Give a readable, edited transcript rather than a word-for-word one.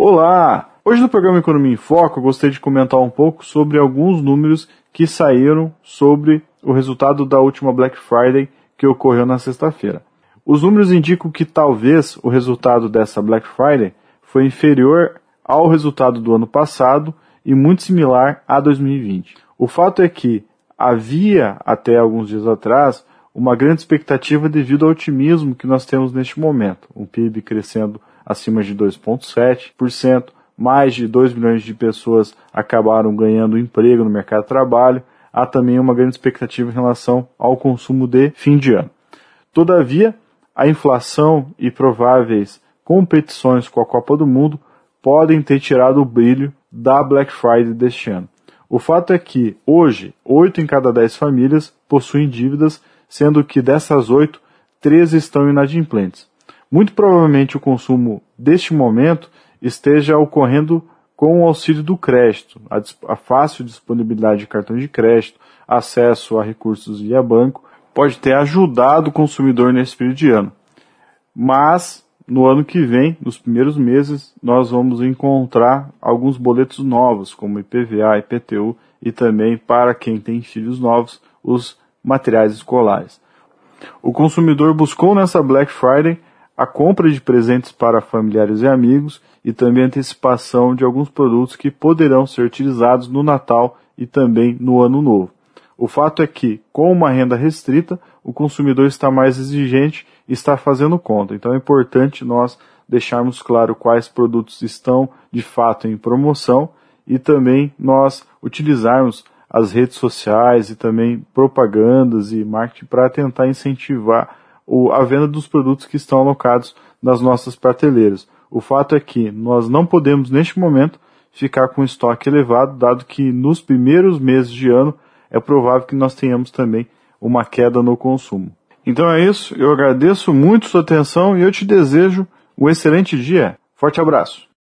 Olá! Hoje no programa Economia em Foco eu gostaria de comentar um pouco sobre alguns números que saíram sobre o resultado da última Black Friday que ocorreu na sexta-feira. Os números indicam que talvez o resultado dessa Black Friday foi inferior ao resultado do ano passado e muito similar a 2020. O fato é que havia, até alguns dias atrás, uma grande expectativa devido ao otimismo que nós temos neste momento. Um PIB crescendo acima de 2,7%, mais de 2 milhões de pessoas acabaram ganhando emprego no mercado de trabalho. Há também uma grande expectativa em relação ao consumo de fim de ano. Todavia, a inflação e prováveis competições com a Copa do Mundo podem ter tirado o brilho da Black Friday deste ano. O fato é que, hoje, 8 em cada 10 famílias possuem dívidas, sendo que dessas 8, 13 estão inadimplentes. Muito provavelmente o consumo deste momento esteja ocorrendo com o auxílio do crédito, a fácil disponibilidade de cartão de crédito, acesso a recursos via banco, pode ter ajudado o consumidor nesse período de ano. Mas, no ano que vem, nos primeiros meses, nós vamos encontrar alguns boletos novos, como IPVA, IPTU e também, para quem tem filhos novos, os materiais escolares. O consumidor buscou nessa Black Friday a compra de presentes para familiares e amigos e também a antecipação de alguns produtos que poderão ser utilizados no Natal e também no Ano Novo. O fato é que, com uma renda restrita, o consumidor está mais exigente e está fazendo conta. Então é importante nós deixarmos claro quais produtos estão de fato em promoção e também nós utilizarmos as redes sociais e também propagandas e marketing para tentar incentivar a venda dos produtos que estão alocados nas nossas prateleiras. O fato é que nós não podemos, neste momento, ficar com estoque elevado, dado que nos primeiros meses de ano é provável que nós tenhamos também uma queda no consumo. Então é isso, eu agradeço muito sua atenção e eu te desejo um excelente dia. Forte abraço!